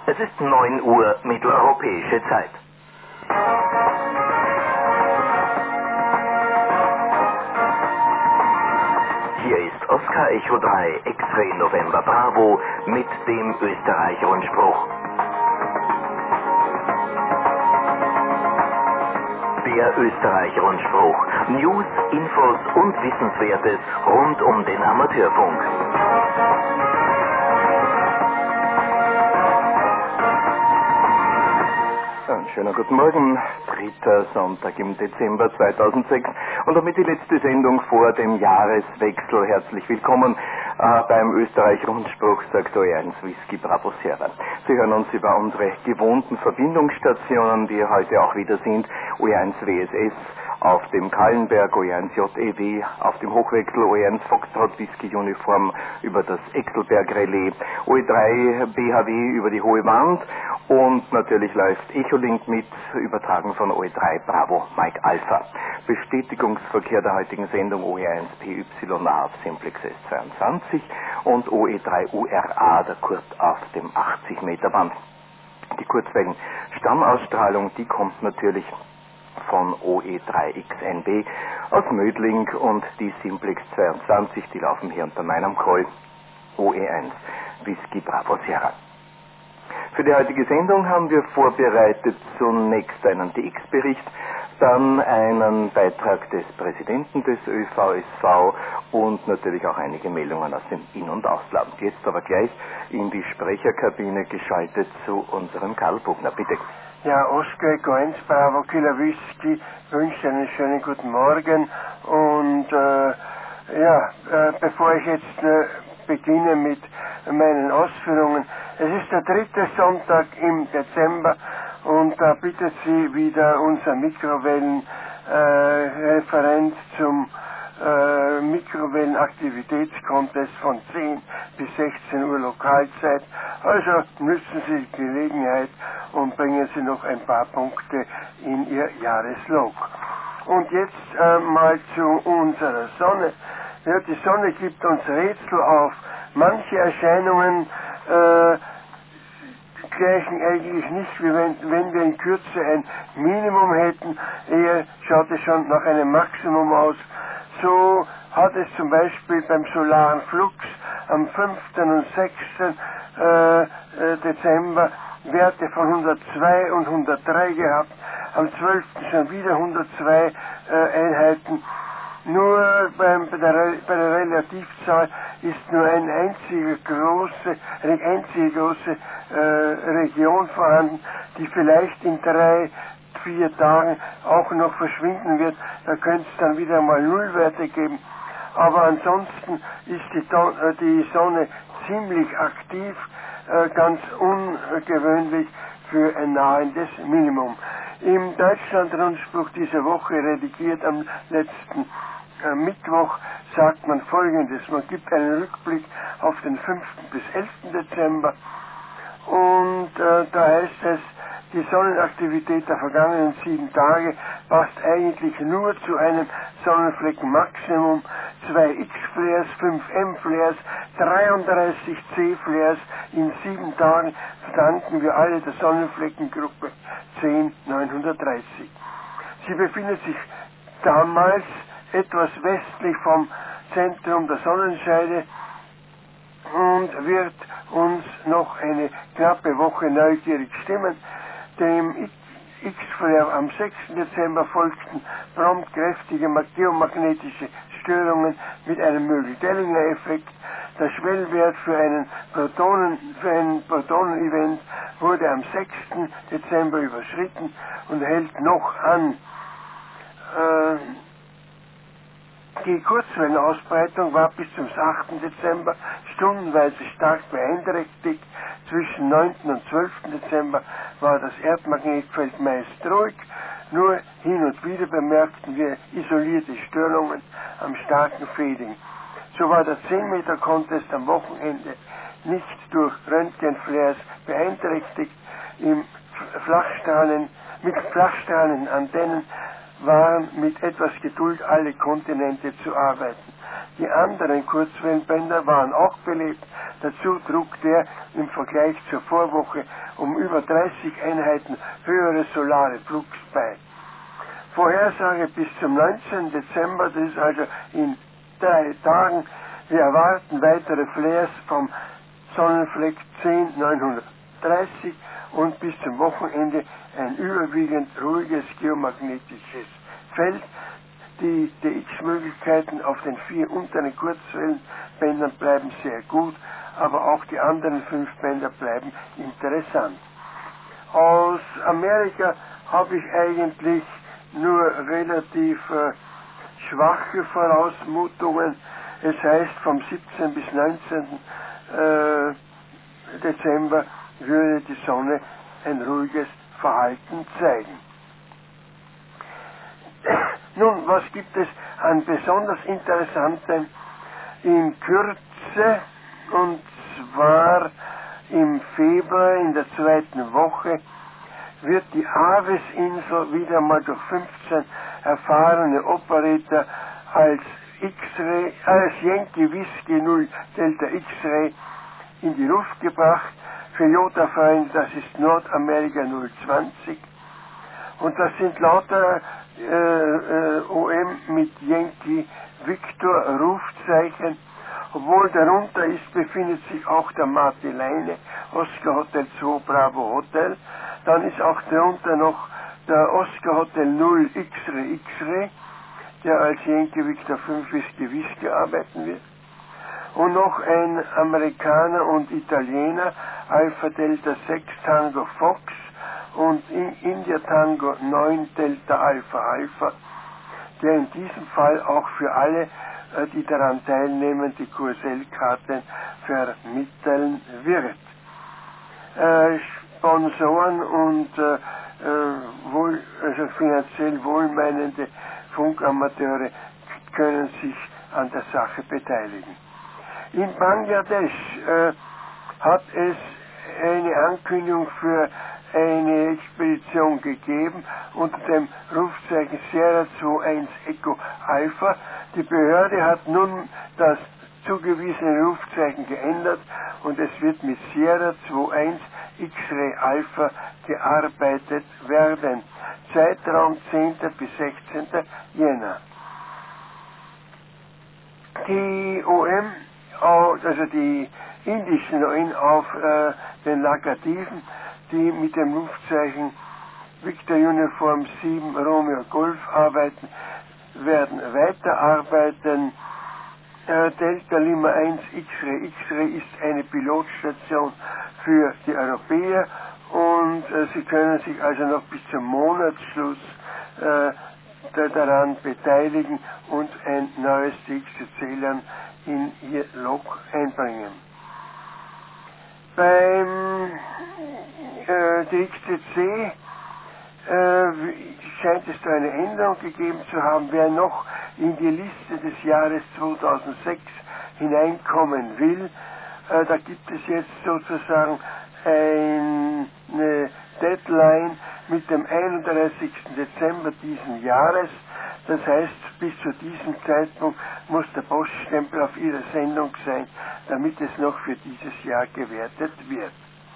Es ist 9 Uhr mitteleuropäische Zeit. Hier ist Oscar Echo 3 X-Ray November Bravo mit dem Österreich-Rundspruch. Der Österreich-Rundspruch. News, Infos und Wissenswertes rund um den Amateurfunk. Einen schönen guten Morgen, 3. Sonntag im Dezember 2006 und damit die letzte Sendung vor dem Jahreswechsel. Herzlich willkommen beim Österreich-Rundspruch, sagt OE1 Whisky Bravo Sierra. Sie hören uns über unsere gewohnten Verbindungsstationen, die heute auch wieder sind, OE1 WSS auf dem Kallenberg, OE1 JEW auf dem Hochwechsel, OE1 Foxtrot Whisky Uniform über das Exelberg Relais, OE3 BHW über die Hohe Wand und natürlich läuft Echolink mit, übertragen von OE3 Bravo Mike Alpha. Bestätigungsverkehr der heutigen Sendung OE1 PYA auf Simplex S22 und OE3 URA, der Kurt auf dem 80 Meter Band. Die Kurzwellen Stammausstrahlung, die kommt natürlich von OE3XNB aus Mödling und die Simplex 22, die laufen hier unter meinem Call OE1 Whisky Bravo Sierra. Für die heutige Sendung haben wir vorbereitet zunächst einen DX-Bericht, dann einen Beitrag des Präsidenten des ÖVSV und natürlich auch einige Meldungen aus dem In- und Ausland. Jetzt aber gleich in die Sprecherkabine geschaltet zu unserem Karl Bugner. Bitte. Ja, Oscar Echo 1 Bravo Killer Whisky wünsche einen schönen guten Morgen und bevor ich jetzt beginne mit meinen Ausführungen, es ist der 3. Sonntag im Dezember und da bittet Sie wieder unser Mikrowellen-Referent zum Mikrowellenaktivitätskontest von 10 bis 16 Uhr Lokalzeit. Also nützen Sie die Gelegenheit und bringen Sie noch ein paar Punkte in Ihr Jahreslog. Und jetzt mal zu unserer Sonne. Ja, die Sonne gibt uns Rätsel auf. Manche Erscheinungen gleichen eigentlich nicht, wie wenn wir in Kürze ein Minimum hätten. Eher schaut es schon nach einem Maximum aus. So hat es zum Beispiel beim solaren Flux am 5. und 6. Dezember Werte von 102 und 103 gehabt, am 12. schon wieder 102 Einheiten. Nur bei der Relativzahl ist nur eine einzige große Region vorhanden, die vielleicht in 3-4 Tagen auch noch verschwinden wird. Da könnte es dann wieder mal Nullwerte geben. Aber ansonsten ist die Sonne ziemlich aktiv, ganz ungewöhnlich für ein nahendes Minimum. Im Deutschland-Rundspruch diese Woche, redigiert am letzten Mittwoch, sagt man Folgendes. Man gibt einen Rückblick auf den 5. bis 11. Dezember und da heißt es, die Sonnenaktivität der vergangenen 7 Tage passt eigentlich nur zu einem Sonnenfleckenmaximum, 2 X-Flares, 5 M-Flares, 33 C-Flares in 7 Tagen verdanken wir alle der Sonnenfleckengruppe 10930. Sie befindet sich damals etwas westlich vom Zentrum der Sonnenscheide und wird uns noch eine knappe Woche neugierig stimmen. Dem X-Flare am 6. Dezember folgten prompt kräftige geomagnetische Störungen mit einem Mögel-Dellinger-Effekt. Der Schwellwert für ein Protonen-Event wurde am 6. Dezember überschritten und hält noch an. Die Kurzwellenausbreitung war bis zum 8. Dezember stundenweise stark beeinträchtigt. Zwischen 9. und 12. Dezember war das Erdmagnetfeld meist ruhig. Nur hin und wieder bemerkten wir isolierte Störungen am starken Fading. So war der 10-Meter-Contest am Wochenende nicht durch Röntgenflares beeinträchtigt. Mit Flachstrahlenantennen waren mit etwas Geduld alle Kontinente zu arbeiten. Die anderen Kurzwellenbänder waren auch belebt. Dazu trug der im Vergleich zur Vorwoche um über 30 Einheiten höhere solare Flux bei. Vorhersage bis zum 19. Dezember, das ist also in 3 Tagen. Wir erwarten weitere Flares vom Sonnenfleck 10930 und bis zum Wochenende ein überwiegend ruhiges geomagnetisches Feld. Die DX-Möglichkeiten auf den 4 unteren Kurzwellenbändern bleiben sehr gut, aber auch die anderen 5 Bänder bleiben interessant. Aus Amerika habe ich eigentlich nur relativ schwache Vorausmutungen. Es heißt, vom 17. bis 19. Dezember würde die Sonne ein ruhiges Verhalten zeigen. Nun, was gibt es an besonders Interessantem in Kürze? Und zwar im Februar, in der 2. Woche, wird die Aves-Insel wieder mal durch 15 erfahrene Operator als Yankee Whiskey 0 Delta X-Ray in die Luft gebracht. Für Jota-Freunde, das ist Nordamerika 020. Und das sind lauter OM mit Yankee Victor Rufzeichen. Obwohl darunter befindet sich auch der Marteleine, Oscar Hotel 2 Bravo Hotel. Dann ist auch darunter noch der Oscar Hotel 0 X-Ray X-Ray, der als Yankee Victor 5 Whisky arbeiten wird. Und noch ein Amerikaner und Italiener, Alpha Delta 6 Tango Fox und India Tango 9 Delta Alpha Alpha, der in diesem Fall auch für alle, die daran teilnehmen, die QSL-Karten vermitteln wird. Sponsoren und also finanziell wohlmeinende Funkamateure können sich an der Sache beteiligen. In Bangladesch hat es eine Ankündigung für eine Expedition gegeben unter dem Rufzeichen Sierra 21 Echo Alpha. Die Behörde hat nun das zugewiesene Rufzeichen geändert und es wird mit Sierra 21 X-Ray Alpha gearbeitet werden. Zeitraum 10. bis 16. Jänner. Die OM, also die indischen OM auf den Lakadiven, die mit dem Rufzeichen Victor Uniform 7 Romeo Golf arbeiten, werden weiterarbeiten. Delta Lima 1 X-Ray X-Ray ist eine Pilotstation für die Europäer und sie können sich also noch bis zum Monatsschluss daran beteiligen und ein neues DXCC-Lernen in ihr Log einbringen. Beim DXCC scheint es da eine Änderung gegeben zu haben. Wer noch in die Liste des Jahres 2006 hineinkommen will, da gibt es jetzt sozusagen eine Deadline mit dem 31. Dezember diesen Jahres. Das heißt, bis zu diesem Zeitpunkt muss der Poststempel auf Ihrer Sendung sein, damit es noch für dieses Jahr gewertet wird.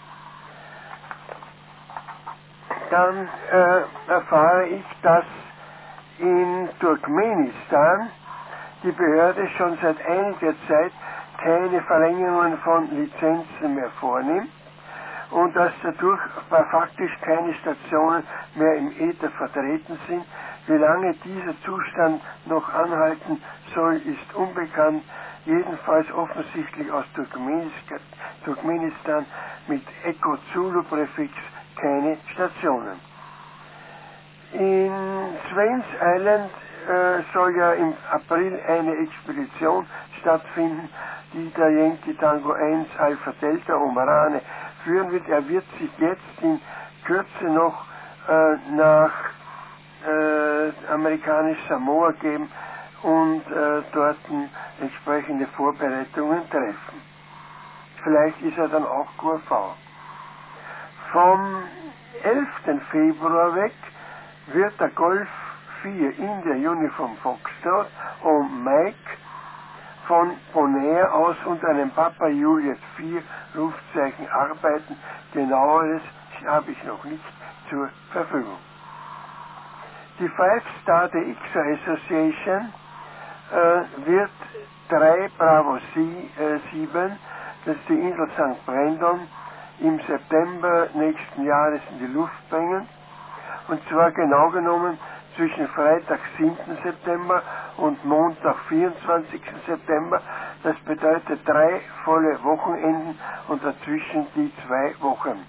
Dann erfahre ich, dass in Turkmenistan die Behörde schon seit einiger Zeit keine Verlängerungen von Lizenzen mehr vornimmt und dass dadurch faktisch keine Stationen mehr im Äther vertreten sind. Wie lange dieser Zustand noch anhalten soll, ist unbekannt. Jedenfalls offensichtlich aus Turkmenistan mit Echo Zulu Präfix keine Stationen. In Swains Island soll ja im April eine Expedition stattfinden, die der Yankee Tango 1 Alpha Delta Omarane führen wird. Er wird sich jetzt in Kürze noch nach amerikanisch Samoa geben und dort entsprechende Vorbereitungen treffen. Vielleicht ist er dann auch QV. Vom 11. Februar weg wird der Golf 4 in der Uniform Foxtrot und Mike von Bonaire aus unter einem Papa Juliet 4 Rufzeichen arbeiten. Genaueres habe ich noch nicht zur Verfügung. Die Five Star DX Association wird 3 Bravo 7, das ist die Insel St. Brendan, im September nächsten Jahres in die Luft bringen. Und zwar genau genommen zwischen Freitag 7. September und Montag 24. September. Das bedeutet 3 volle Wochenenden und dazwischen die 2 Wochen.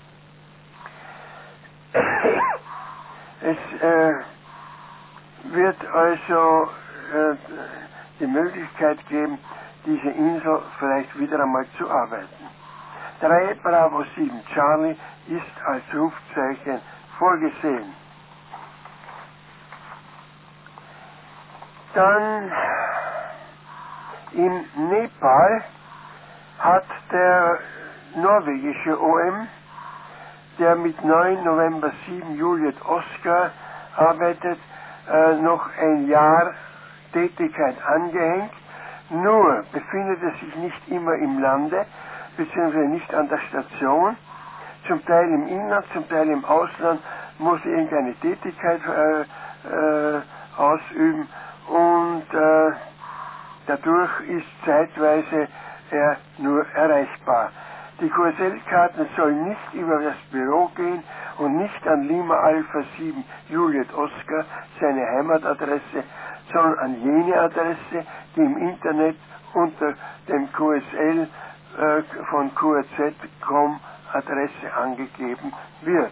Es wird also die Möglichkeit geben, diese Insel vielleicht wieder einmal zu arbeiten. 3 Bravo 7 Charlie ist als Rufzeichen vorgesehen. Dann in Nepal hat der norwegische OM, der mit 9 November 7 Juliet Oscar arbeitet, noch ein Jahr Tätigkeit angehängt. Nur befindet er sich nicht immer im Lande, beziehungsweise nicht an der Station. Zum Teil im Inland, zum Teil im Ausland muss er irgendeine Tätigkeit ausüben und dadurch ist zeitweise er nur erreichbar. Die QSL-Karten sollen nicht über das Büro gehen und nicht an Lima Alpha 7 Juliet Oscar, seine Heimatadresse, sondern an jene Adresse, die im Internet unter dem QSL von QRZ.com Adresse angegeben wird.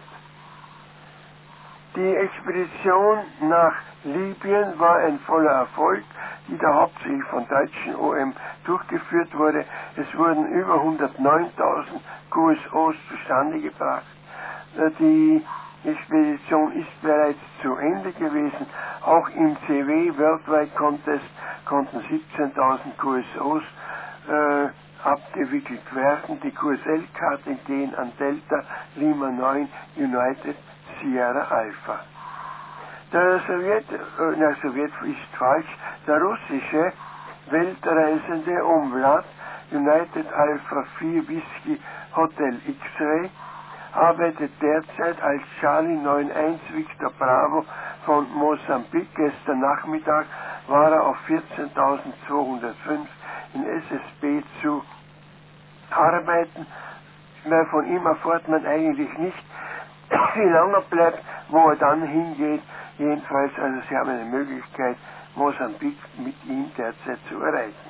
Die Expedition nach Libyen war ein voller Erfolg, die da hauptsächlich von deutschen OM durchgeführt wurde. Es wurden über 109.000 QSOs zustande gebracht. Die Expedition ist bereits zu Ende gewesen. Auch im CW Worldwide Contest konnten 17.000 QSOs abgewickelt werden. Die QSL-Karten gehen an Delta Lima 9 United Sierra Alpha. Der Sowjet ist falsch, der russische weltreisende Umlaut United Alpha 4 Whisky Hotel X-Ray arbeitet derzeit als Charlie 91 Victor Bravo von Mosambik. Gestern Nachmittag war er auf 14.205 in SSB zu arbeiten. Weil von ihm erfährt man eigentlich nicht, wie lange er bleibt, wo er dann hingeht. Jedenfalls, also Sie haben eine Möglichkeit, Mosambik mit ihm derzeit zu erreichen.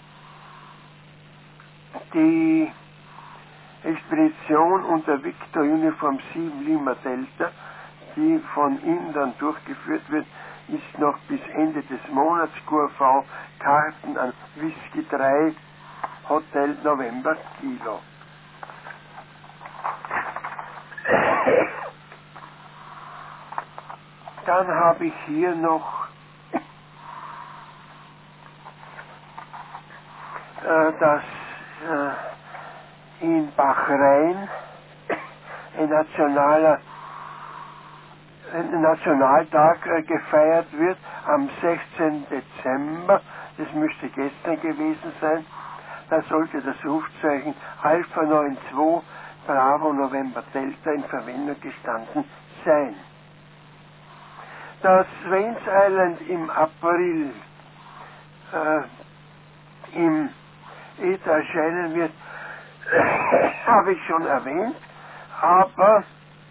Die Expedition unter Victor Uniform 7 Lima Delta, die von ihm dann durchgeführt wird, ist noch bis Ende des Monats QV Karten an Whisky 3 Hotel November Kilo. Dann habe ich hier noch dass in Bahrain ein Nationaltag gefeiert wird am 16. Dezember. Das müsste gestern gewesen sein. Da sollte das Rufzeichen Alpha 92 Bravo November Delta in Verwendung gestanden sein. Das Swains Island im April im Äther erscheinen wird, habe ich schon erwähnt, aber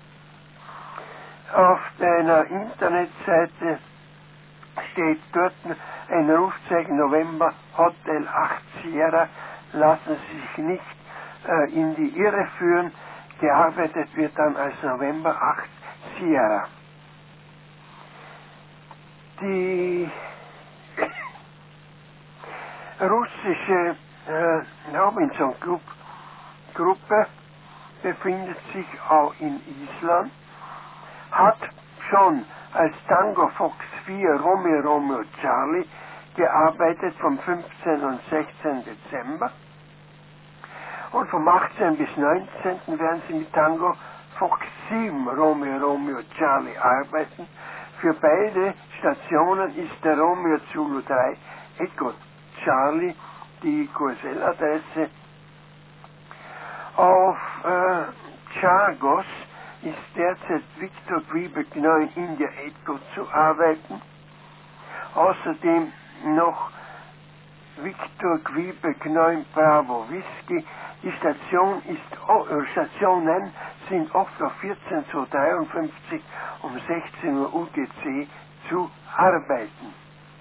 auf deiner Internetseite steht dort ein Rufzeichen November Hotel 8 Sierra. Lassen Sie sich nicht in die Irre führen. Gearbeitet wird dann als November 8 Sierra. Die russische Robinson-Gruppe befindet sich auch in Island, hat schon als Tango Fox 4 Romeo Charlie gearbeitet vom 15. und 16. Dezember und vom 18. bis 19. werden sie mit Tango Fox 7 Romeo Charlie arbeiten. Für beide Stationen ist der Romeo Zulu 3 Echo Charlie, die QSL-Adresse. Auf Chagos ist derzeit Victor Quebec 9 India Echo zu arbeiten. Außerdem noch Victor Quebec 9 Bravo Whisky. Die Stationen sind oft auf 14:53 um 16 Uhr UTC zu arbeiten.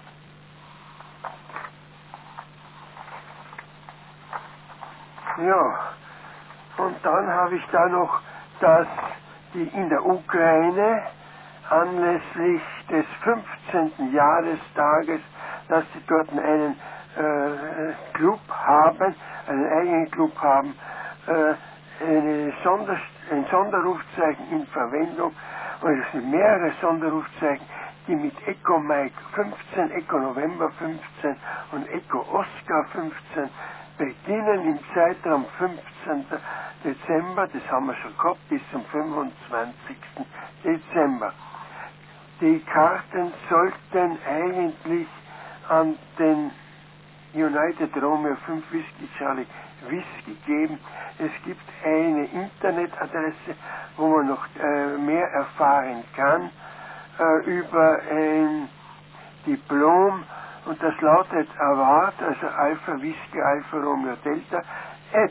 Ja, und dann habe ich da noch, dass die in der Ukraine anlässlich des 15. Jahrestages, dass sie dort einen Club haben, einen eigenen Club haben, ein Sonderrufzeichen in Verwendung, und es sind mehrere Sonderrufzeichen, die mit Echo Mike 15, Echo November 15 und Echo Oscar 15 beginnen im Zeitraum 15. Dezember, das haben wir schon gehabt, bis zum 25. Dezember. Die Karten sollten eigentlich an den United Romeo 5 Whisky Charlie Whisky geben. Es gibt eine Internetadresse, wo man noch mehr erfahren kann über ein Diplom, und das lautet Award, also Alpha Whisky Alpha Romeo Delta at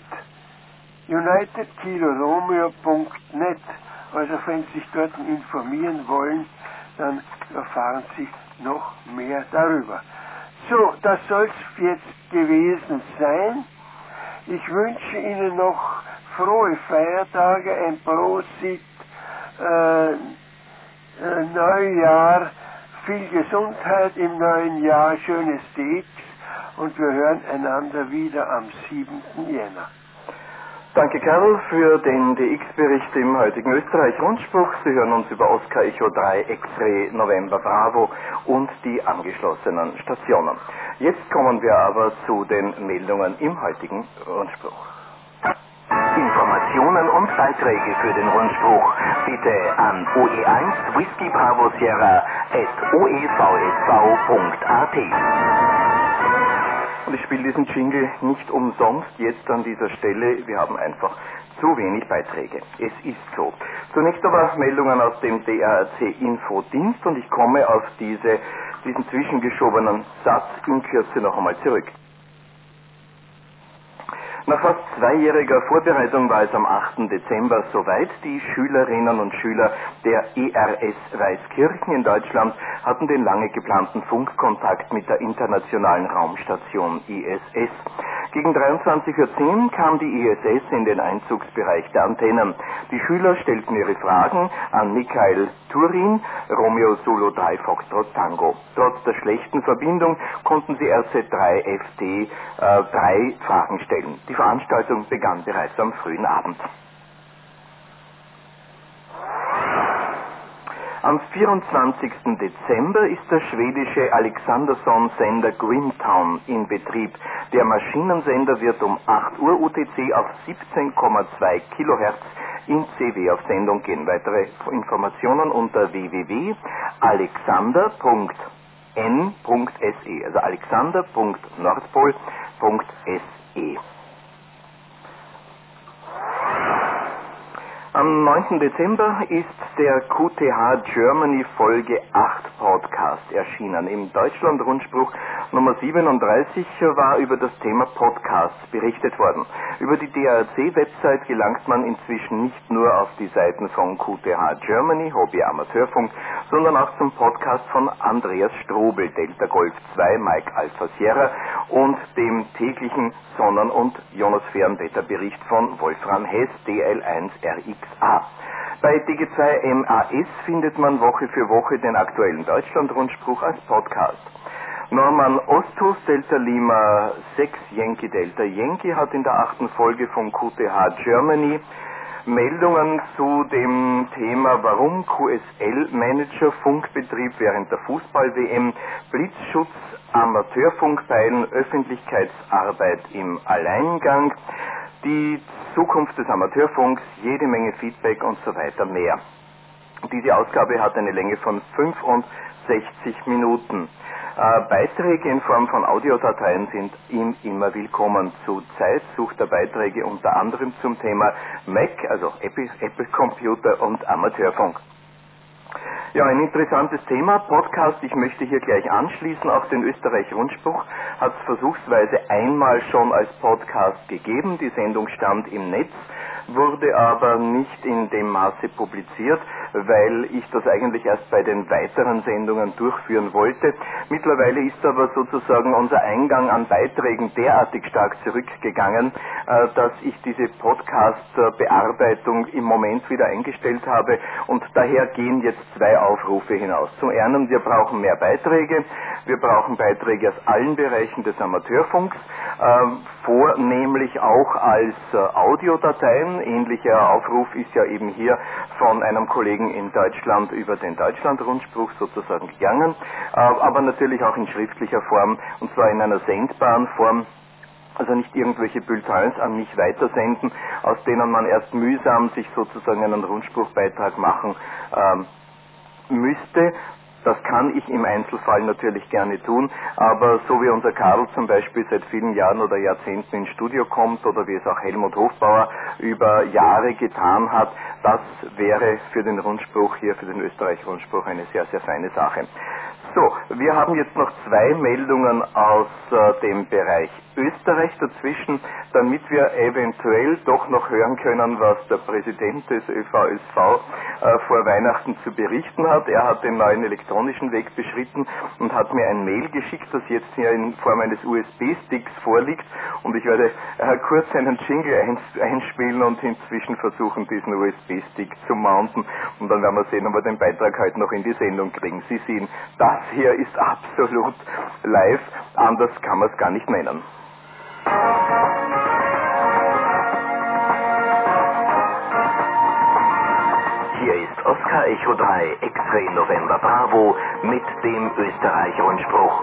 unitedkiloromeo.net. Also wenn Sie sich dort informieren wollen, dann erfahren Sie noch mehr darüber. So, das soll es jetzt gewesen sein. Ich wünsche Ihnen noch frohe Feiertage, ein Prosit, Neujahr, viel Gesundheit im neuen Jahr, schönes DX, und wir hören einander wieder am 7. Jänner. Danke, Karl, für den DX-Bericht im heutigen Österreich-Rundspruch. Sie hören uns über Oscar Echo 3 X-Ray November Bravo und die angeschlossenen Stationen. Jetzt kommen wir aber zu den Meldungen im heutigen Rundspruch. Informationen und Beiträge für den Rundspruch bitte an OE1 Whisky Bravo Sierra @oevsv.at. Und ich spiele diesen Jingle nicht umsonst jetzt an dieser Stelle. Wir haben einfach zu wenig Beiträge. Es ist so. Zunächst aber Meldungen aus dem DARC Infodienst, und ich komme auf diesen zwischengeschobenen Satz in Kürze noch einmal zurück. Nach fast zweijähriger Vorbereitung war es am 8. Dezember soweit. Die Schülerinnen und Schüler der ERS Weißkirchen in Deutschland hatten den lange geplanten Funkkontakt mit der internationalen Raumstation ISS. Gegen 23:10 Uhr kam die ISS in den Einzugsbereich der Antennen. Die Schüler stellten ihre Fragen an Mikhail Turin, Romeo Solo 3 Foxtrot Tango. Trotz der schlechten Verbindung konnten sie RZ3 FT 3 Fragen stellen. Die Veranstaltung begann bereits am frühen Abend. Am 24. Dezember ist der schwedische Alexandersson-Sender Grimtown in Betrieb. Der Maschinensender wird um 8 Uhr UTC auf 17,2 Kilohertz in CW auf Sendung gehen. Weitere Informationen unter www.alexander.n.se, also alexander.nordpol.se. Am 9. Dezember ist der QTH Germany Folge 8 Podcast erschienen. Im Deutschland-Rundspruch Nummer 37 war über das Thema Podcasts berichtet worden. Über die DARC-Website gelangt man inzwischen nicht nur auf die Seiten von QTH Germany, Hobby Amateurfunk, sondern auch zum Podcast von Andreas Strobel, Delta Golf 2, Mike Alpha Sierra, und dem täglichen Sonnen- und Ionosphärenwetterbericht von Wolfram Hess, DL1 RXA. Bei DG2 MAS findet man Woche für Woche den aktuellen Deutschland-Rundspruch als Podcast. Norman Ostus, Delta Lima 6 Yankee Delta Yankee, hat in der 8. Folge von QTH Germany Meldungen zu dem Thema, warum QSL-Manager Funkbetrieb während der Fußball-WM, Blitzschutz, Amateurfunkpeilen, Öffentlichkeitsarbeit im Alleingang, die Zukunft des Amateurfunks, jede Menge Feedback und so weiter mehr. Diese Ausgabe hat eine Länge von 65 Minuten. Beiträge in Form von Audiodateien sind ihm immer willkommen. Zurzeit sucht er Beiträge unter anderem zum Thema Mac, also Apple Computer und Amateurfunk. Ja, ein interessantes Thema, Podcast. Ich möchte hier gleich anschließen. Auch den Österreich-Rundspruch hat es versuchsweise einmal schon als Podcast gegeben. Die Sendung stand im Netz, wurde aber nicht in dem Maße publiziert, weil ich das eigentlich erst bei den weiteren Sendungen durchführen wollte. Mittlerweile ist aber sozusagen unser Eingang an Beiträgen derartig stark zurückgegangen, dass ich diese Podcast-Bearbeitung im Moment wieder eingestellt habe und daher gehen jetzt zwei Aufrufe hinaus. Zum einen, wir brauchen mehr Beiträge. Wir brauchen Beiträge aus allen Bereichen des Amateurfunks, vornehmlich auch als Audiodateien. Ähnlicher Aufruf ist ja eben hier von einem Kollegen in Deutschland über den Deutschland-Rundspruch sozusagen gegangen, aber natürlich auch in schriftlicher Form, und zwar in einer sendbaren Form. Also nicht irgendwelche Bulletins an mich weitersenden, aus denen man erst mühsam sich sozusagen einen Rundspruchbeitrag machen müsste. Das kann ich im Einzelfall natürlich gerne tun, aber so wie unser Karl zum Beispiel seit vielen Jahren oder Jahrzehnten ins Studio kommt oder wie es auch Helmut Hofbauer über Jahre getan hat, das wäre für den Rundspruch hier, für den Österreich-Rundspruch eine sehr, sehr feine Sache. So, wir haben jetzt noch zwei Meldungen aus dem Bereich Österreich dazwischen, damit wir eventuell doch noch hören können, was der Präsident des ÖVSV vor Weihnachten zu berichten hat. Er hat den neuen elektronischen Weg beschritten und hat mir ein Mail geschickt, das jetzt hier in Form eines USB-Sticks vorliegt, und ich werde kurz einen Jingle einspielen und inzwischen versuchen, diesen USB-Stick zu mounten, und dann werden wir sehen, ob wir den Beitrag heute noch in die Sendung kriegen. Sie sehen, das hier ist absolut live, anders kann man es gar nicht nennen. Hier ist Oscar Echo 3 X-Ray November Bravo mit dem Österreich-Rundspruch.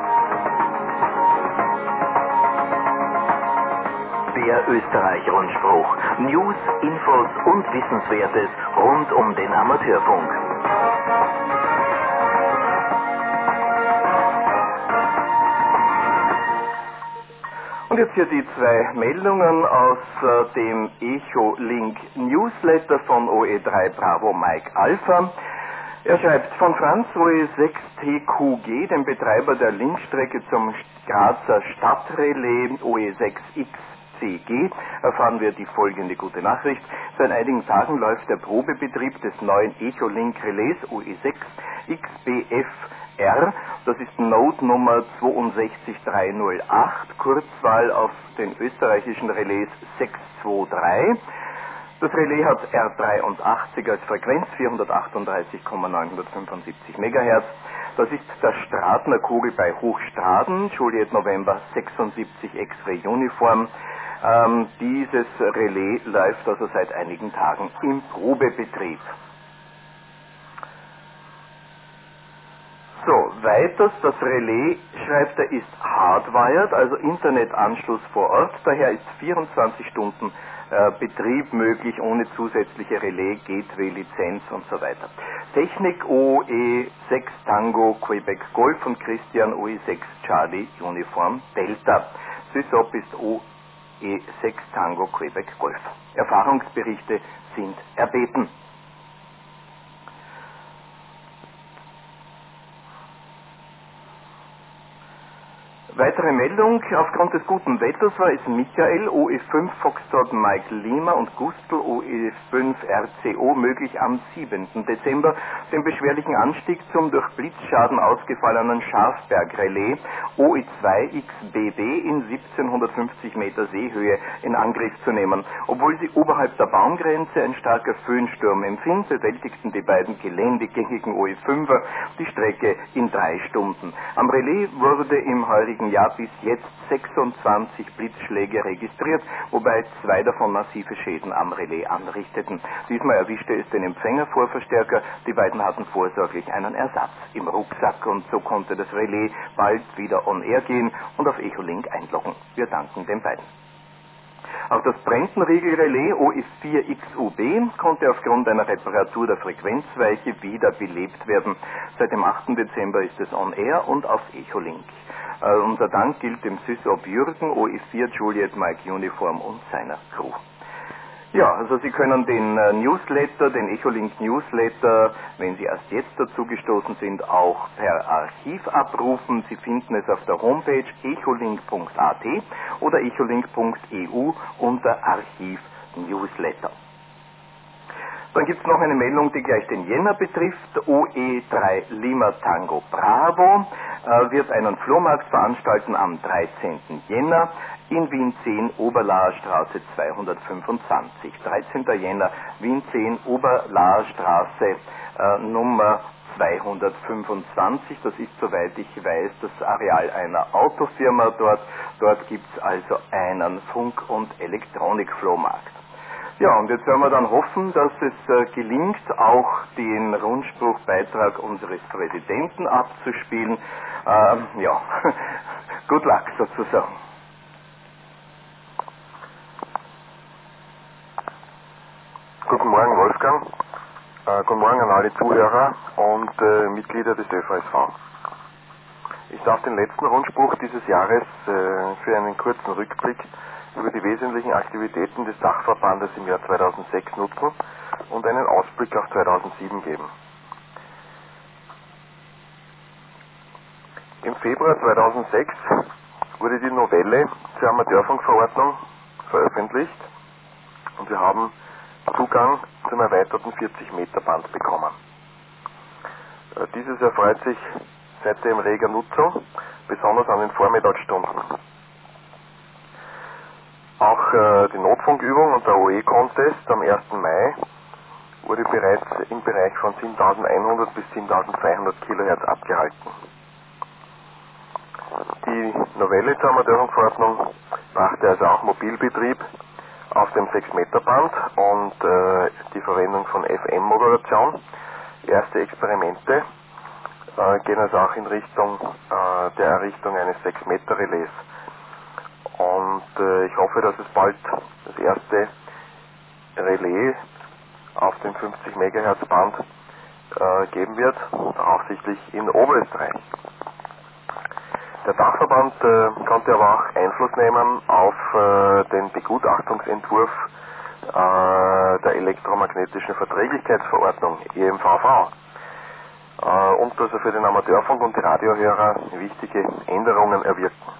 Der Österreich-Rundspruch. News, Infos und Wissenswertes rund um den Amateurfunk. Und jetzt hier die zwei Meldungen aus dem Echo-Link Newsletter von OE3 Bravo Mike Alpha. Er schreibt, von Franz OE6TQG, dem Betreiber der Linkstrecke zum Grazer Stadtrelais OE6XCG, erfahren wir die folgende gute Nachricht. Seit einigen Tagen läuft der Probebetrieb des neuen Echo-Link Relais OE6XBFR. Das ist Node Nummer 62308, Kurzwahl auf den österreichischen Relais 623. Das Relais hat R83 als Frequenz, 438,975 MHz. Das ist der Stratner Kugel bei Hochstraden, Juliet November 76 X-Ray Uniform. Dieses Relais läuft also seit einigen Tagen im Probebetrieb. So, weiters, das Relais, schreibt er, ist hardwired, also Internetanschluss vor Ort, daher ist 24 Stunden Betrieb möglich ohne zusätzliche Relais, Gateway, Lizenz und so weiter. Technik OE6 Tango Quebec Golf und Christian OE6 Charlie Uniform Delta. SysOp ist OE6 Tango Quebec Golf. Erfahrungsberichte sind erbeten. Weitere Meldung, aufgrund des guten Wetters war es Michael, OE5 Foxtrot Mike Lima und Gustl OE5 RCO möglich am 7. Dezember den beschwerlichen Anstieg zum durch Blitzschaden ausgefallenen Schafberg-Relais OE2XBB in 1750 Meter Seehöhe in Angriff zu nehmen. Obwohl sie oberhalb der Baumgrenze ein starker Föhnsturm empfing, bewältigten die beiden geländegängigen OE5er die Strecke in 3 Stunden. Am Relais wurde im heurigen Jahr bis jetzt 26 Blitzschläge registriert, wobei 2 davon massive Schäden am Relais anrichteten. Diesmal erwischte es den Empfängervorverstärker, die beiden hatten vorsorglich einen Ersatz im Rucksack und so konnte das Relais bald wieder on air gehen und auf Echolink einloggen. Wir danken den beiden. Auch das Brandon-Riegel-Relais OS4XUB konnte aufgrund einer Reparatur der Frequenzweiche wieder belebt werden. Seit dem 8. Dezember ist es on air und auf Echolink. Unser Dank gilt dem SysOp Jürgen, OS4 Juliet Mike Uniform und seiner Crew. Ja, also Sie können den Newsletter, den Echolink Newsletter, wenn Sie erst jetzt dazu gestoßen sind, auch per Archiv abrufen. Sie finden es auf der Homepage echolink.at oder echolink.eu unter Archiv Newsletter. Dann gibt es noch eine Meldung, die gleich den Jänner betrifft. OE3 Lima Tango Bravo wird einen Flohmarkt veranstalten am 13. Jänner in Wien 10 Oberlaher Straße 225. 13. Jänner, Wien 10 Oberlaher Straße Nummer 225. Das ist, soweit ich weiß, das Areal einer Autofirma dort. Dort gibt es also einen Funk- und Elektronikflohmarkt. Ja, und jetzt werden wir dann hoffen, dass es gelingt, auch den Rundspruchbeitrag unseres Präsidenten abzuspielen. Ja, good luck sozusagen. Guten Morgen, Wolfgang. Guten Morgen an alle Zuhörer und Mitglieder des ÖVSV. Ich darf den letzten Rundspruch dieses Jahres für einen kurzen Rückblick über die wesentlichen Aktivitäten des Dachverbandes im Jahr 2006 nutzen und einen Ausblick auf 2007 geben. Im Februar 2006 wurde die Novelle zur Amateurfunkverordnung veröffentlicht und wir haben Zugang zum erweiterten 40-Meter-Band bekommen. Dieses erfreut sich seitdem reger Nutzung, besonders an den Vormittagsstunden. Auch die Notfunkübung und der OE-Contest am 1. Mai wurde bereits im Bereich von 7100 bis 7200 kHz abgehalten. Die Novelle zur Amateurfunkverordnung brachte also auch Mobilbetrieb auf dem 6-Meter-Band und die Verwendung von FM-Moderation. Erste Experimente gehen also auch in Richtung der Errichtung eines 6-Meter-Relais. Und ich hoffe, dass es bald das erste Relais auf dem 50 MHz Band geben wird, voraussichtlich in Oberösterreich. Der Dachverband konnte aber auch Einfluss nehmen auf den Begutachtungsentwurf der elektromagnetischen Verträglichkeitsverordnung, EMVV, und also für den Amateurfunk und die Radiohörer wichtige Änderungen erwirken.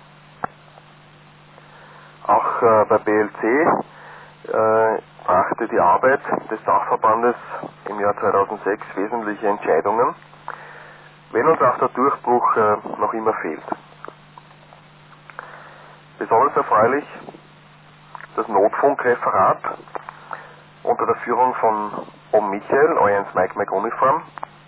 Auch bei BLC brachte die Arbeit des Dachverbandes im Jahr 2006 wesentliche Entscheidungen, wenn uns auch der Durchbruch noch immer fehlt. Besonders erfreulich das Notfunkreferat unter der Führung von Om Michael, Euens Mike Uniform,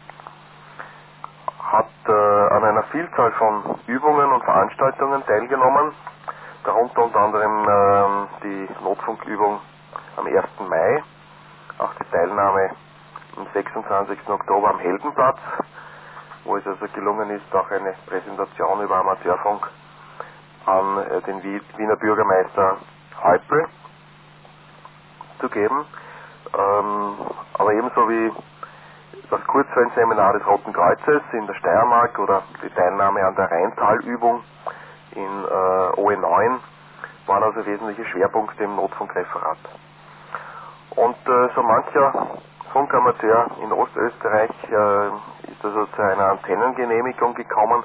hat an einer Vielzahl von Übungen und Veranstaltungen teilgenommen, darunter unter anderem die Notfunkübung am 1. Mai, auch die Teilnahme am 26. Oktober am Heldenplatz, wo es also gelungen ist, auch eine Präsentation über Amateurfunk an den Wiener Bürgermeister Häupl zu geben, aber ebenso wie das Kurzwellenseminar des Roten Kreuzes in der Steiermark oder die Teilnahme an der Rheintalübung in OE9 waren also wesentliche Schwerpunkte im Notfunkreferat. Und so mancher Funkamateur in Ostösterreich ist also zu einer Antennengenehmigung gekommen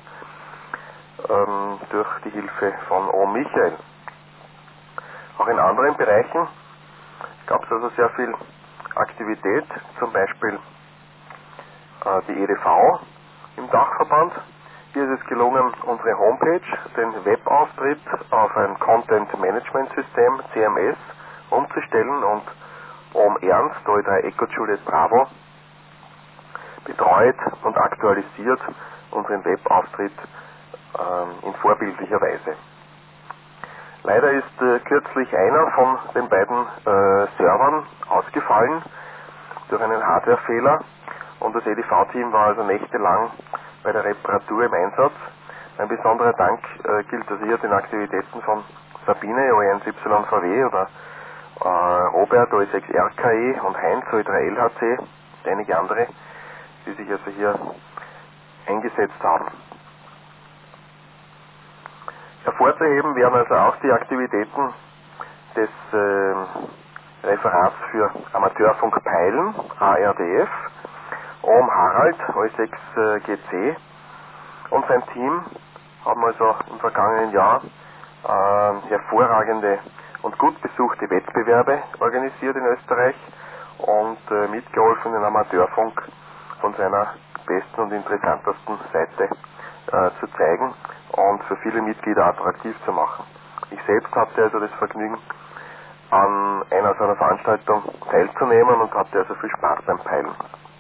durch die Hilfe von Om Michael. Auch in anderen Bereichen gab es also sehr viel Aktivität, zum Beispiel die EDV im Dachverband. Hier ist es gelungen, unsere Homepage, den Webauftritt auf ein Content Management System, CMS, umzustellen und Om Ernst, OE3 Echo Juliet Bravo, betreut und aktualisiert unseren Webauftritt in vorbildlicher Weise. Leider ist kürzlich einer von den beiden Servern ausgefallen durch einen Hardwarefehler und das EDV-Team war also nächtelang bei der Reparatur im Einsatz. Ein besonderer Dank gilt also hier den Aktivitäten von Sabine O1YVW oder Robert O6RKE und Heinz O3LHC und einige andere, die sich also hier eingesetzt haben. Hervorzuheben werden also auch die Aktivitäten des Referats für Amateurfunk Peilen, ARDF, Ohm Harald, O6GC und sein Team haben also im vergangenen Jahr hervorragende und gut besuchte Wettbewerbe organisiert in Österreich und mitgeholfen, den Amateurfunk von seiner besten und interessantesten Seite zu zeigen und für viele Mitglieder attraktiv zu machen. Ich selbst hatte also das Vergnügen, an einer so einer Veranstaltung teilzunehmen und hatte also viel Spaß beim Peilen.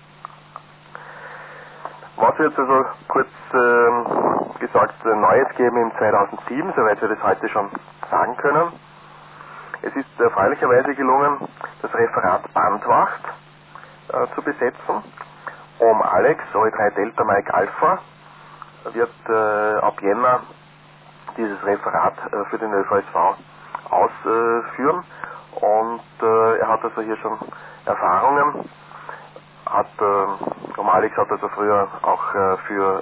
Was wird also kurz gesagt Neues geben im 2007, soweit wir das heute schon sagen können. Es ist erfreulicherweise gelungen, das Referat Bandwacht zu besetzen. Ohm Alex, OE3 Delta Mike Alpha, wird ab Jänner dieses Referat für den ÖVSV ausführen und er hat also hier schon Erfahrungen. Ohm Alex hat also früher auch für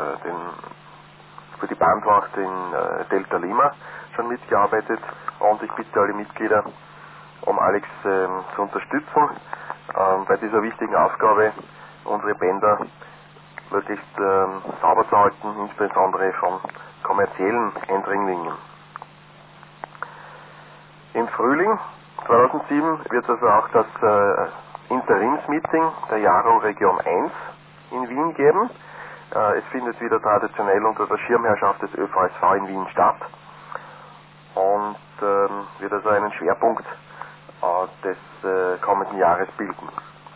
die Bandwacht in Delta Lima schon mitgearbeitet und ich bitte alle Mitglieder, um Alex zu unterstützen bei dieser wichtigen Aufgabe, unsere Bänder möglichst sauber zu halten, insbesondere von kommerziellen Eindringlingen. Im Frühling 2007 wird also auch das Interimsmeeting der JARO Region 1 in Wien geben. Es findet wieder traditionell unter der Schirmherrschaft des ÖVSV in Wien statt und wird also einen Schwerpunkt des kommenden Jahres bilden.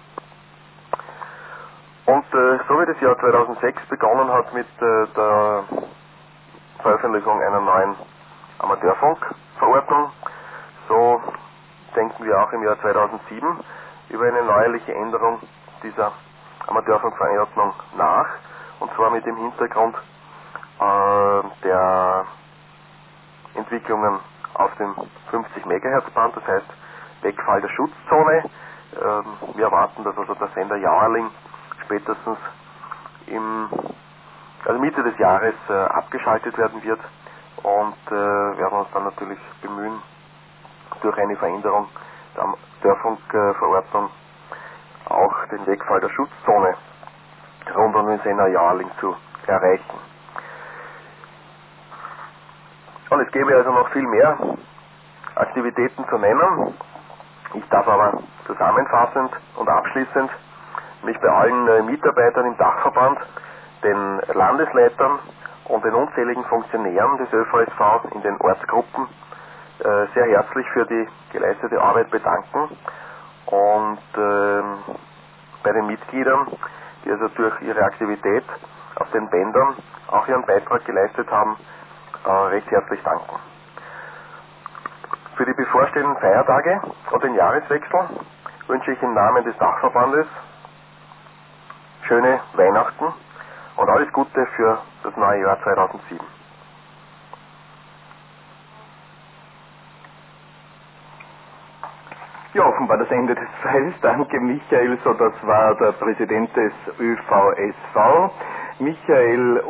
Und so wie das Jahr 2006 begonnen hat mit der Veröffentlichung einer neuen Amateurfunkverordnung, so denken wir auch im Jahr 2007 über eine neuerliche Änderung dieser Amateurfunkverordnung nach, und zwar mit dem Hintergrund der Entwicklungen auf dem 50 MHz Band, das heißt Wegfall der Schutzzone. Wir erwarten, dass also der Sender Jauerling spätestens Mitte des Jahres abgeschaltet werden wird und werden uns dann natürlich bemühen, durch eine Veränderung der Amateurfunkverordnung auch den Wegfall der Schutzzone rund um den Sender Jauerling zu erreichen. Und es gäbe also noch viel mehr Aktivitäten zu nennen. Ich darf aber zusammenfassend und abschließend mich bei allen Mitarbeitern im Dachverband, den Landesleitern und den unzähligen Funktionären des ÖVSV in den Ortsgruppen sehr herzlich für die geleistete Arbeit bedanken und bei den Mitgliedern, die also durch ihre Aktivität auf den Bändern auch ihren Beitrag geleistet haben, recht herzlich danken. Für die bevorstehenden Feiertage und den Jahreswechsel wünsche ich im Namen des Dachverbandes schöne Weihnachten und alles Gute für das neue Jahr 2007. Ja, offenbar das Ende des Falls. Danke, Michael. So, das war der Präsident des ÖVSV, Michael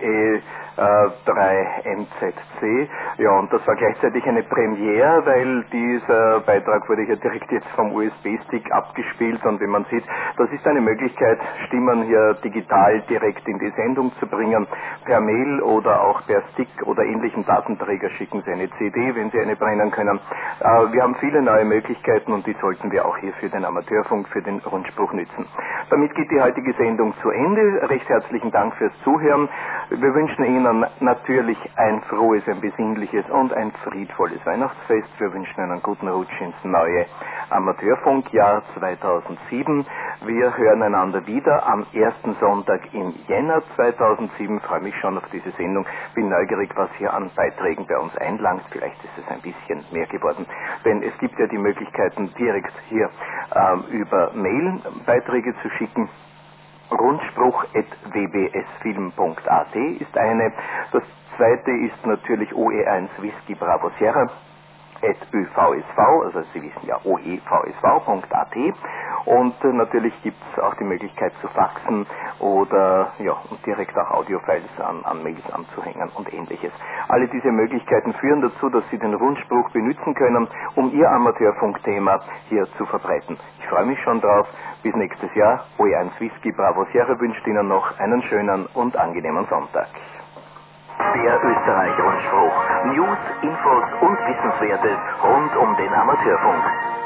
OE3NZC. Ja, und das war gleichzeitig eine Premiere, weil dieser Beitrag wurde hier direkt jetzt vom USB-Stick abgespielt und wie man sieht, das ist eine Möglichkeit, Stimmen hier digital direkt in die Sendung zu bringen, per Mail oder auch per Stick oder ähnlichen Datenträger. Schicken Sie eine CD, wenn Sie eine brennen können. Wir haben viele neue Möglichkeiten und die sollten wir auch hier für den Amateurfunk, für den Rundspruch nützen. Damit geht die heutige Sendung zu Ende. Recht herzlichen Dank fürs Zuhören. Wir wünschen Ihnen natürlich ein frohes, ein besinnliches und ein friedvolles Weihnachtsfest. Wir wünschen einen guten Rutsch ins neue Amateurfunkjahr 2007. Wir hören einander wieder am ersten Sonntag im Jänner 2007. Freue mich schon auf diese Sendung. Bin neugierig, was hier an Beiträgen bei uns einlangt. Vielleicht ist es ein bisschen mehr geworden. Denn es gibt ja die Möglichkeiten, direkt hier über Mail Beiträge zu schicken. Rundspruch@wbsfilm.at ist eine. Das zweite ist natürlich OE1 Whisky Bravo Sierra @ÖVSV, also Sie wissen ja oevsv.at, und natürlich gibt es auch die Möglichkeit zu faxen oder und direkt auch Audiofiles an Mails anzuhängen und ähnliches. Alle diese Möglichkeiten führen dazu, dass Sie den Rundspruch benutzen können, um Ihr Amateurfunkthema hier zu verbreiten. Ich freue mich schon drauf. Bis nächstes Jahr. OE1 Whisky Bravo Sierra wünscht Ihnen noch einen schönen und angenehmen Sonntag. Der Österreich-Rundspruch. News, Infos und Wissenswertes rund um den Amateurfunk.